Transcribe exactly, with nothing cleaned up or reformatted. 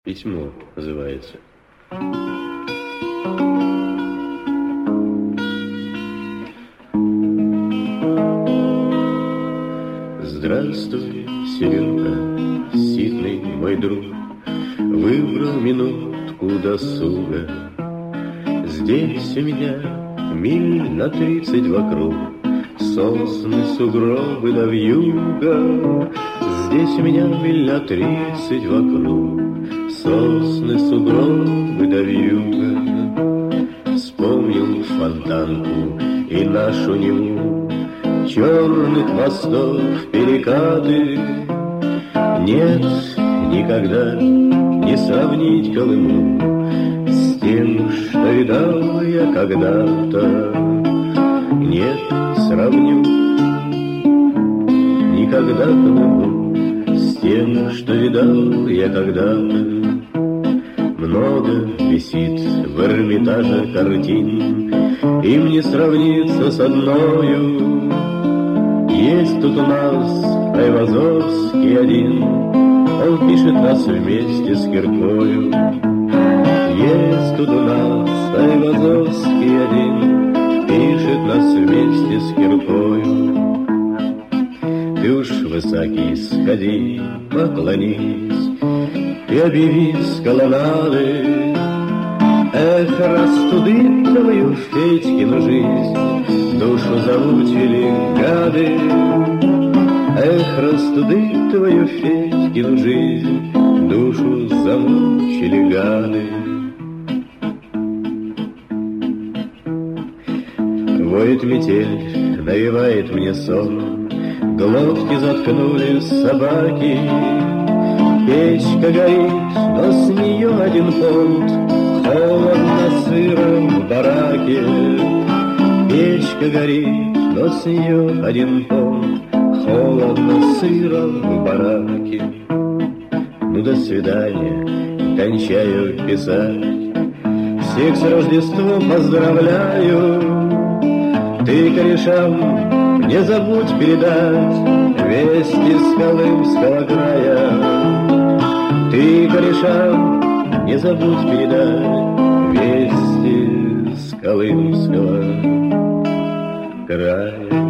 Письмо называется. Здравствуй, Серега, ситный мой друг, выбрал минутку досуга. Здесь у меня миль на тридцать вокруг, сосны, сугробы да вьюга. Здесь у меня миль на тридцать вокруг, сосны, сугробы да вьюга. Вспомнил фонтанку и нашу Неву, черных мостов перекаты. Нет, никогда не сравнить Колыму с тем, что видал я когда-то. Нет, сравню никогда Колыму с тем, что видал я когда-то. Много висит в Эрмитаже картин, им не сравнится с одною. Есть тут у нас Айвазовский один, он пишет нас вместе с киркою. Есть тут у нас Айвазовский один, пишет нас вместе с киркою. Ты уж высокий сходи, поклонись и объяви с колоннады. Эх, растудит твою Федькину жизнь, душу замучили гады. Эх, растудит твою Федькину жизнь, душу замучили гады. Воет метель, навевает мне сон, глотки заткнули собаки. Печка горит, но с нее один фунт, холодно, сыро в бараке. Печка горит, но с нее один фунт, холодно, сыро в бараке. Ну, до свидания, кончаю писать, всех с Рождеством поздравляю. Ты корешам не забудь передать вести с Колымского края. Ты корешам не забудь передать вести с Колымского края.